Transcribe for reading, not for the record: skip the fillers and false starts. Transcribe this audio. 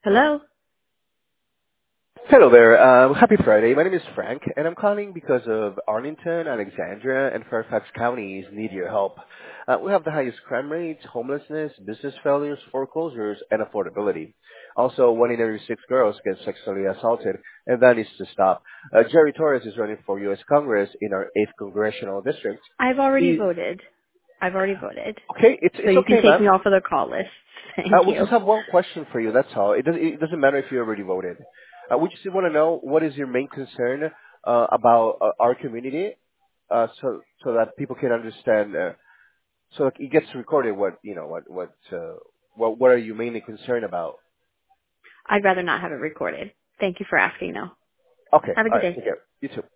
Hello? Hello there. Happy Friday. My name is Frank, and I'm calling because of Arlington, Alexandria, and Fairfax counties need your help. We have the highest crime rates, homelessness, business failures, foreclosures, and affordability. Also, 1 in every 6 girls get sexually assaulted, and that needs to stop. Jerry Torres is running for U.S. Congress in our 8th Congressional District. I've already He, voted. I've already voted. okay, So it's you can okay, take me ma'am. off of the call list. Thank We you. just have one question for you. That's all. It doesn't matter if you already voted. We just want to know what is your main concern about our community, so that people can understand. So that it gets recorded. What are you mainly concerned about? I'd rather not have it recorded. Thank you for asking, though. Okay. Have a All good right. day. Take care. You too.